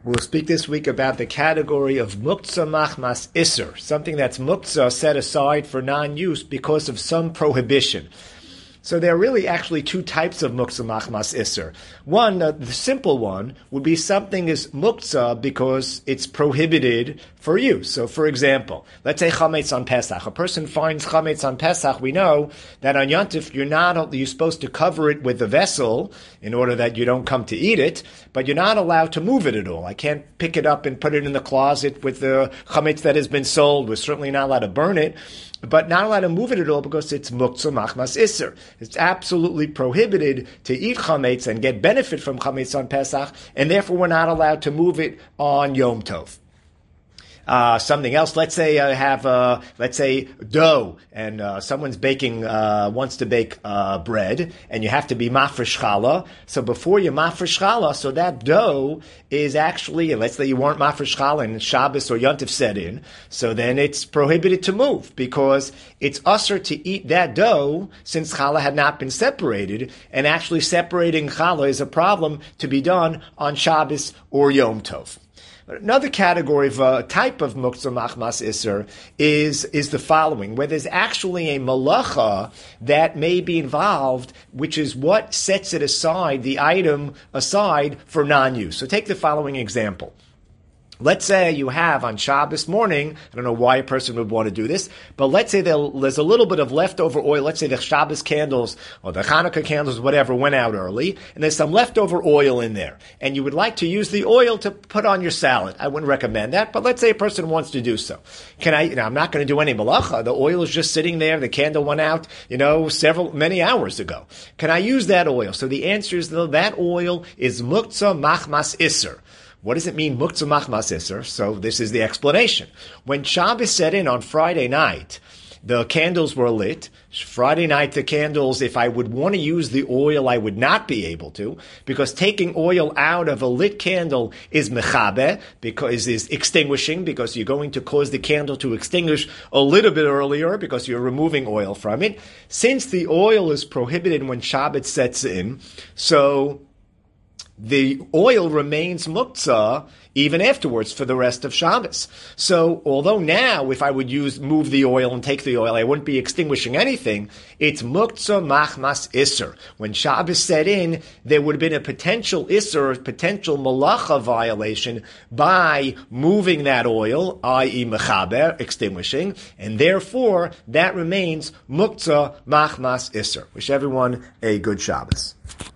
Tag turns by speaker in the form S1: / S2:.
S1: We'll speak this week about the category of muktzah machmas isser, something that's muktzah set aside for non-use because of some prohibition. So there are really actually two types of muktzah machmas isser. One, the simple one, would be something is muktzah because it's prohibited for use. So for example, let's say chametz on Pesach. A person finds chametz on Pesach. We know that on Yontif you're supposed to cover it with a vessel in order that you don't come to eat it, but you're not allowed to move it at all. I can't pick it up and put it in the closet with the chametz that has been sold. We're certainly not allowed to burn it, but not allowed to move it at all because it's muktzah machmas isser. It's absolutely prohibited to eat chametz and get benefit from chametz on Pesach, and therefore we're not allowed to move it on Yom Tov. Something else. Let's say I have, let's say dough, and someone's wants to bake bread, and you have to be mafresh challah. So before you mafresh challah, so that dough is actually, let's say you weren't mafresh challah and Shabbos or Yontif set in, so then it's prohibited to move because it's usher to eat that dough since challah had not been separated, and actually separating challah is a problem to be done on Shabbos or Yom Tov. Another category of type of muktzah machmas isser is the following, where there's actually a malacha that may be involved, which is what sets it aside, the item aside for non-use. So take the following example. Let's say you have on Shabbos morning, I don't know why a person would want to do this, but let's say there's a little bit of leftover oil. Let's say the Shabbos candles or the Hanukkah candles, whatever, went out early, and there's some leftover oil in there. And you would like to use the oil to put on your salad. I wouldn't recommend that, but let's say a person wants to do so. I'm not going to do any malacha. The oil is just sitting there. The candle went out, many hours ago. Can I use that oil? So the answer is, that oil is muktzah machmas isser. What does it mean, muktzah machmas isser? So this is the explanation. When Shabbos set in on Friday night, the candles were lit. Friday night, the candles, if I would want to use the oil, I would not be able to, because taking oil out of a lit candle is mechabe, because is extinguishing, because you're going to cause the candle to extinguish a little bit earlier, because you're removing oil from it. Since the oil is prohibited when Shabbat sets in, so the oil remains muktzah even afterwards for the rest of Shabbos. So although now if I would move the oil and take the oil, I wouldn't be extinguishing anything, it's muktzah machmas isser. When Shabbos set in, there would have been a potential isser, potential malacha violation by moving that oil, i.e. mechaber, extinguishing, and therefore that remains muktzah machmas isser. Wish everyone a good Shabbos.